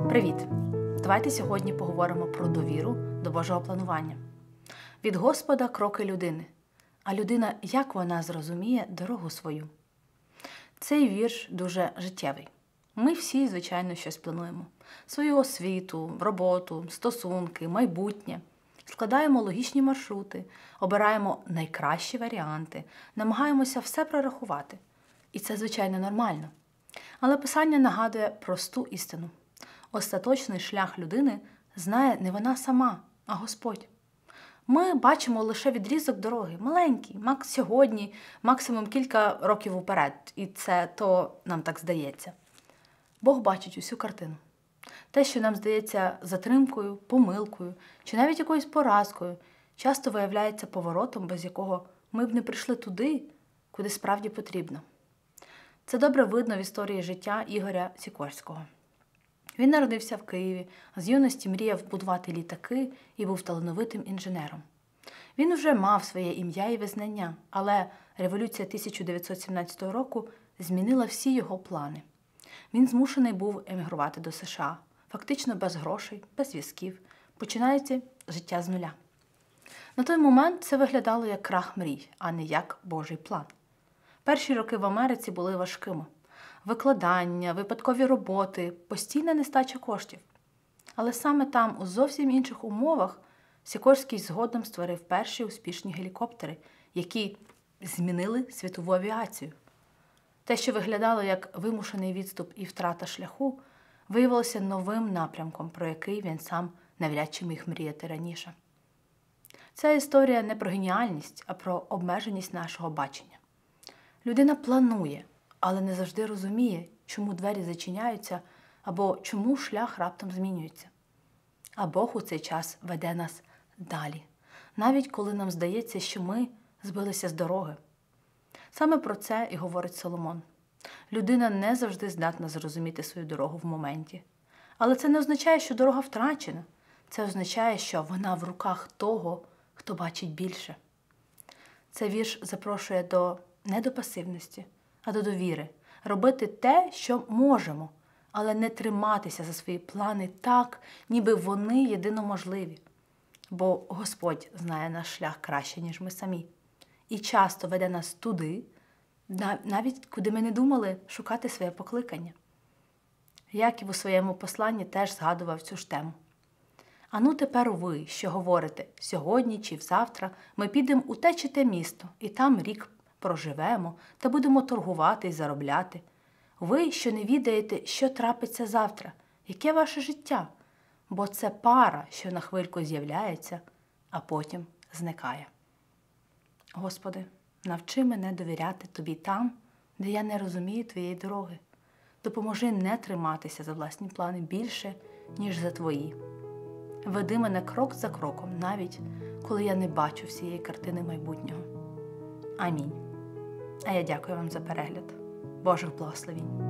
Привіт! Давайте сьогодні поговоримо про довіру до Божого планування. Від Господа кроки людини, а людина, як вона зрозуміє дорогу свою. Цей вірш дуже життєвий. Ми всі, звичайно, щось плануємо. Свою освіту, роботу, стосунки, майбутнє. Складаємо логічні маршрути, обираємо найкращі варіанти, намагаємося все прорахувати. І це, звичайно, нормально. Але Писання нагадує просту істину. Остаточний шлях людини знає не вона сама, а Господь. Ми бачимо лише відрізок дороги, маленький, сьогодні, максимум кілька років уперед, і це то нам так здається. Бог бачить усю картину. Те, що нам здається затримкою, помилкою чи навіть якоюсь поразкою, часто виявляється поворотом, без якого ми б не прийшли туди, куди справді потрібно. Це добре видно в історії життя Ігоря Сікорського. Він народився в Києві, з юності мріяв будувати літаки і був талановитим інженером. Він вже мав своє ім'я і визнання, але революція 1917 року змінила всі його плани. Він змушений був емігрувати до США, фактично без грошей, без зв'язків, починаючи життя з нуля. На той момент це виглядало як крах мрій, а не як Божий план. Перші роки в Америці були важкими. Викладання, випадкові роботи, постійна нестача коштів. Але саме там, у зовсім інших умовах, Сікорський згодом створив перші успішні гелікоптери, які змінили світову авіацію. Те, що виглядало як вимушений відступ і втрата шляху, виявилося новим напрямком, про який він сам навряд чи міг мріяти раніше. Ця історія не про геніальність, а про обмеженість нашого бачення. Людина планує, але не завжди розуміє, чому двері зачиняються або чому шлях раптом змінюється. А Бог у цей час веде нас далі, навіть коли нам здається, що ми збилися з дороги. Саме про це і говорить Соломон. Людина не завжди здатна зрозуміти свою дорогу в моменті. Але це не означає, що дорога втрачена. Це означає, що вона в руках того, хто бачить більше. Цей вірш запрошує не до пасивності, а до довіри. Робити те, що можемо, але не триматися за свої плани так, ніби вони єдиноможливі. Бо Господь знає наш шлях краще, ніж ми самі. І часто веде нас туди, навіть куди ми не думали шукати своє покликання. Яків у своєму посланні теж згадував цю ж тему. «Ану тепер ви, що говорите, сьогодні чи завтра ми підемо у те чи те місто, і там рік проживемо та будемо торгувати і заробляти. Ви, що не відаєте, що трапиться завтра, яке ваше життя, бо це пара, що на хвильку з'являється, а потім зникає». Господи, навчи мене довіряти Тобі там, де я не розумію Твоєї дороги. Допоможи не триматися за власні плани більше, ніж за Твої. Веди мене крок за кроком, навіть коли я не бачу всієї картини майбутнього. Амінь. А я дякую вам за перегляд. Божих благословінь.